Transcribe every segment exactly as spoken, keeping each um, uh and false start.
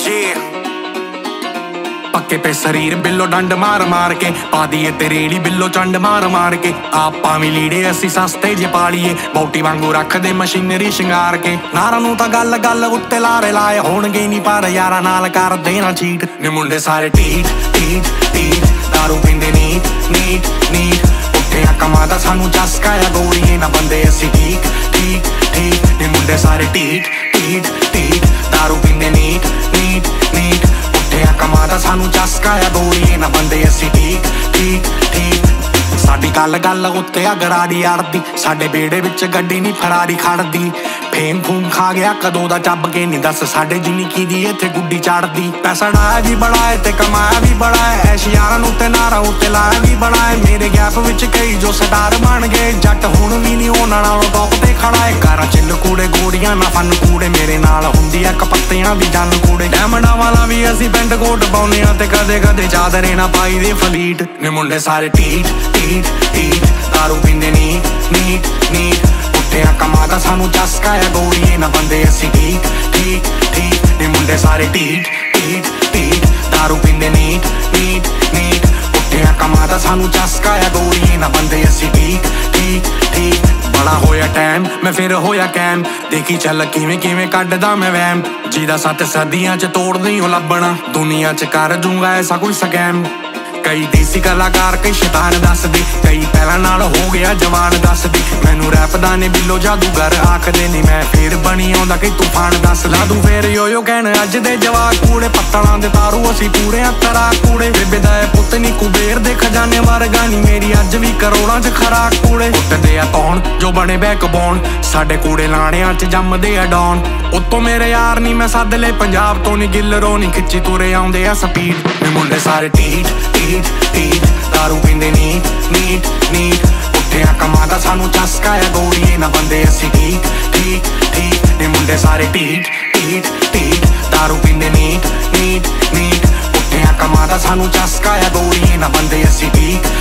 पक्के पे शरीर बिल्लो डंड मार मार के पा दिए ते रेड़ी बिल्लो चंड मार मार के आपां भी लीड़े असी सस्ते जे पालीए बौटी वांगू रख दे मशीनरी शिंगार के नारा नूं तां गल गल उत्ते लारे लाए होणगे नी पर यारां नाल कर देना चीट नी मुंडे सारे टीट टीट टीट दारू पींदे नीट नीट नीट पुट्ठियां कमां दा सानू चस्का आ गोरीए ना बंदे असी ठीक ठीक ठीक नी मुंडे सारे टीट टीट टीट दारू पींदे नीट नीट नीट कमां दा सानू चस्का आ गोरीए ना बंदे असी ठीक ठीक ठीक साडी गल गल उत्ते आ गरारी अड़दी साडे बेड़े विच गड्डी नी फरारी खड़दी फेम फूम खा गया कदों दा चब के नी दस साडे जिन्नी की दी इत्थे गुड्डी चढ़दी पैसा डाया भी बड़ा है ते कमाया भी बड़ा है ऐश यारां नूं ते नारा उत्ते लाया भी बड़ा है मेरे गैप विच कई जो स्टार बन गए जट हुण भी नी होना नालों टॉप ते खड़ा है कारां चिल्ल कूड़े गोरियां ना फन कूड़े मेरे नाल हुंदी आ कपत्तियां दी जन कूड़े डायमंडां वाला भी असी पेंट कोट पाउने आ ते कदे कदे चादरे ना पाई दे फलीट नी मुंडे सारे टीट टीट टीट दारू पींदे नीट नीट नीट पुट्ठियां कमां दा सानू चस्का आ गोरीए ना बंदे असी ठीक ठीक ठीक नी मुंडे सारे टीट टीट टीट दारू पींदे नीट नीट नीट पुट्ठियां कमां दा सानू चस्का आ गोरीए ना बंदे असी ठीक ठीक ठीक बड़ा होया टाइम मैं फिर होया कैम देखी चल किवें किवें कड्डदा मैं वैम जिहदा सत्त सदियां च तोड़दी ओ लब्बना दुनिया च कर दूंगा ऐसा कोई स्कैम कई देसी कलाकार कई शैतान दसदे कई पहला नाल हो गया जवान दसदे मैनू रैप दा ने बिल्लो जादूगर आखदे नी मैं फिर बनी आउंदा कि तूफान दस ला तू फिर यो यो कहण अज दे जवाक कूड़े पत्तलां दे तारू असी पूरे तरा कूड़े बेबे दा पुत्त नी कुबेर दे खजाने वर्गा नी मेरी अज भी करोड़ां च खराक कूड़े उठदे आ तौण जो बने बैकबोन साडे कूड़े लाणियां च जम्मदे आ डॉन उत्तों मेरे यार नी मैं सद ले पंजाब तो नी गिल्लरों नी खिच्ची तुरे आउंदे आ स्पीड नी मुंडे सारे टीट टीट टीट दारू पींदे नीट नीट नीट पुट्ठियां कमां दा सानू चस्का आ गोरीए ना बंदे असी ठीक ठीक ठीक नी मुंडे सारे टीट टीट टीट दारू पींदे नीट नीट नीट पुट्ठियां कमां दा सानू चस्का आ गोरीए ना बंदे असी ठीक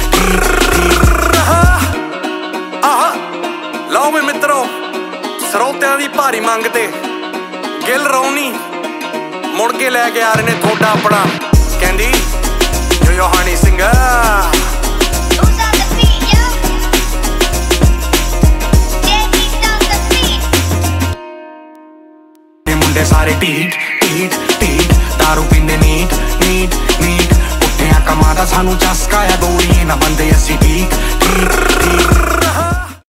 लो वे मित्रो ਸਰੋਤਿਆਂ ਦੀ ਭਾਰੀ ਮੰਗ ਤੇ ਗਿੱਲ ਰੌਣੀ ਮੁੜ ਕੇ ਲੈ ਕੇ ਆ ਰਹੇ ਨੇ ਥੋੜਾ ਆਪਣਾ ਕਹਿੰਦੀ ਜੋ ਜੋ ਹਨੀ ਸਿੰਘ ਮੁੰਡੇ ਸਾਰੇ ਢੀਠ ਢੀਠ ਢੀਠ ਦਾਰੂ ਪੀਂਦੇ ਨੀਟ ਨੀਟ ਨੀਟ ਪੁੱਠਿਆਂ ਕਮਾਂ ਦਾ ਸਾਨੂੰ ਚਸਕਾ ਆ ਗੋਰੀਏ ਨਾ ਬੰਦੇ ਅਸੀਂ